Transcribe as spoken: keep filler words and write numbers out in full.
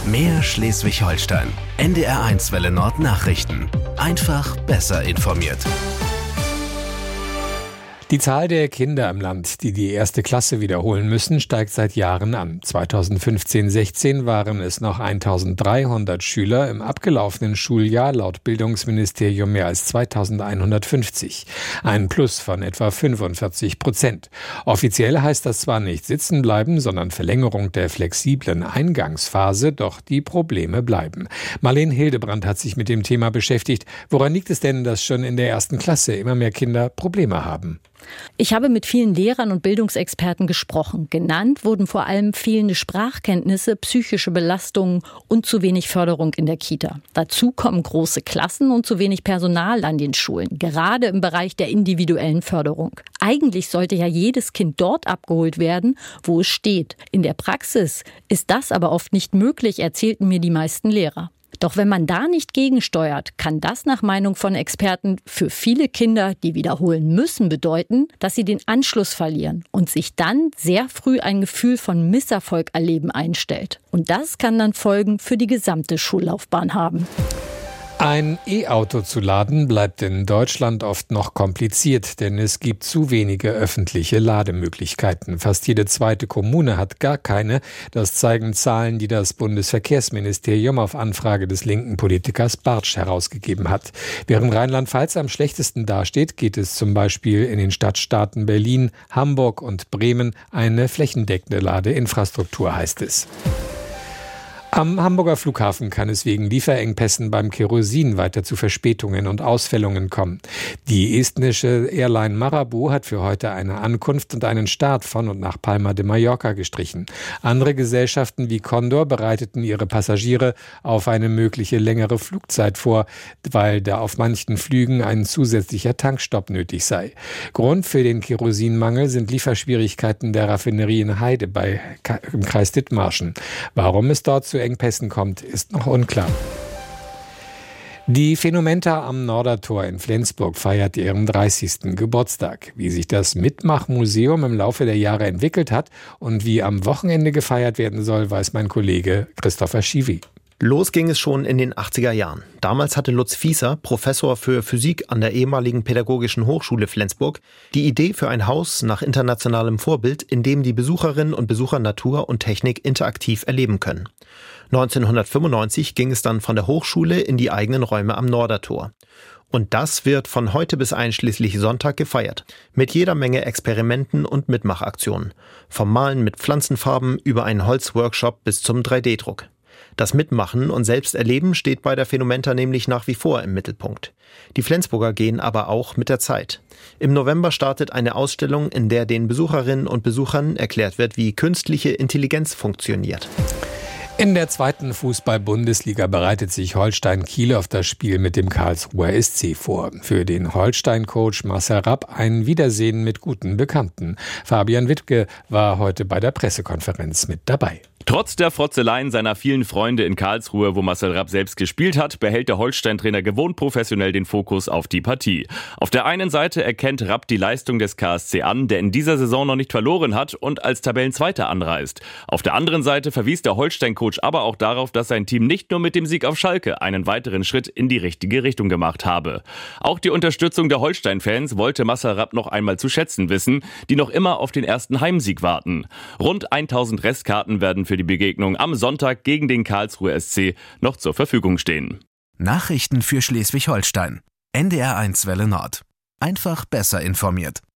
Mehr Schleswig-Holstein. N D R eins Welle Nord Nachrichten. Einfach besser informiert. Die Zahl der Kinder im Land, die die erste Klasse wiederholen müssen, steigt seit Jahren an. zweitausendfünfzehn sechzehn waren es noch eintausenddreihundert Schüler, im abgelaufenen Schuljahr laut Bildungsministerium mehr als zweitausendeinhundertfünfzig. Ein Plus von etwa fünfundvierzig Prozent. Offiziell heißt das zwar nicht sitzen bleiben, sondern Verlängerung der flexiblen Eingangsphase, doch die Probleme bleiben. Marlene Hildebrand hat sich mit dem Thema beschäftigt. Woran liegt es denn, dass schon in der ersten Klasse immer mehr Kinder Probleme haben? Ich habe mit vielen Lehrern und Bildungsexperten gesprochen. Genannt wurden vor allem fehlende Sprachkenntnisse, psychische Belastungen und zu wenig Förderung in der Kita. Dazu kommen große Klassen und zu wenig Personal an den Schulen, gerade im Bereich der individuellen Förderung. Eigentlich sollte ja jedes Kind dort abgeholt werden, wo es steht. In der Praxis ist das aber oft nicht möglich, erzählten mir die meisten Lehrer. Doch wenn man da nicht gegensteuert, kann das nach Meinung von Experten für viele Kinder, die wiederholen müssen, bedeuten, dass sie den Anschluss verlieren und sich dann sehr früh ein Gefühl von Misserfolg erleben einstellt. Und das kann dann Folgen für die gesamte Schullaufbahn haben. Ein E-Auto zu laden bleibt in Deutschland oft noch kompliziert, denn es gibt zu wenige öffentliche Lademöglichkeiten. Fast jede zweite Kommune hat gar keine. Das zeigen Zahlen, die das Bundesverkehrsministerium auf Anfrage des linken Politikers Bartsch herausgegeben hat. Während Rheinland-Pfalz am schlechtesten dasteht, geht es zum Beispiel in den Stadtstaaten Berlin, Hamburg und Bremen eine flächendeckende Ladeinfrastruktur, heißt es. Am Hamburger Flughafen kann es wegen Lieferengpässen beim Kerosin weiter zu Verspätungen und Ausfällungen kommen. Die estnische Airline Marabu hat für heute eine Ankunft und einen Start von und nach Palma de Mallorca gestrichen. Andere Gesellschaften wie Condor bereiteten ihre Passagiere auf eine mögliche längere Flugzeit vor, weil da auf manchen Flügen ein zusätzlicher Tankstopp nötig sei. Grund für den Kerosinmangel sind Lieferschwierigkeiten der Raffinerie in Heide bei, im Kreis Dithmarschen. Warum es dort zu Engpässen kommt, ist noch unklar. Die Phänomenta am Nordertor in Flensburg feiert ihren dreißigsten Geburtstag. Wie sich das Mitmachmuseum im Laufe der Jahre entwickelt hat und wie am Wochenende gefeiert werden soll, weiß mein Kollege Christopher Schiwi. Los ging es schon in den achtziger Jahren. Damals hatte Lutz Fieser, Professor für Physik an der ehemaligen Pädagogischen Hochschule Flensburg, die Idee für ein Haus nach internationalem Vorbild, in dem die Besucherinnen und Besucher Natur und Technik interaktiv erleben können. neunzehnhundertfünfundneunzig ging es dann von der Hochschule in die eigenen Räume am Nordertor. Und das wird von heute bis einschließlich Sonntag gefeiert. Mit jeder Menge Experimenten und Mitmachaktionen. Vom Malen mit Pflanzenfarben über einen Holzworkshop bis zum drei D Druck. Das Mitmachen und Selbsterleben steht bei der Phänomenta nämlich nach wie vor im Mittelpunkt. Die Flensburger gehen aber auch mit der Zeit. Im November startet eine Ausstellung, in der den Besucherinnen und Besuchern erklärt wird, wie künstliche Intelligenz funktioniert. In der zweiten Fußball-Bundesliga bereitet sich Holstein Kiel auf das Spiel mit dem Karlsruher S C vor. Für den Holstein-Coach Marcel Rapp ein Wiedersehen mit guten Bekannten. Fabian Wittke war heute bei der Pressekonferenz mit dabei. Trotz der Frotzeleien seiner vielen Freunde in Karlsruhe, wo Marcel Rapp selbst gespielt hat, behält der Holstein-Trainer gewohnt professionell den Fokus auf die Partie. Auf der einen Seite erkennt Rapp die Leistung des K S C an, der in dieser Saison noch nicht verloren hat und als Tabellenzweiter anreist. Auf der anderen Seite verwies der Holstein-Coach aber auch darauf, dass sein Team nicht nur mit dem Sieg auf Schalke einen weiteren Schritt in die richtige Richtung gemacht habe. Auch die Unterstützung der Holstein-Fans wollte Marcel Rapp noch einmal zu schätzen wissen, die noch immer auf den ersten Heimsieg warten. Rund tausend Restkarten werden für die Begegnung am Sonntag gegen den Karlsruher S C noch zur Verfügung stehen. Nachrichten für Schleswig-Holstein. N D R eins Welle Nord. Einfach besser informiert.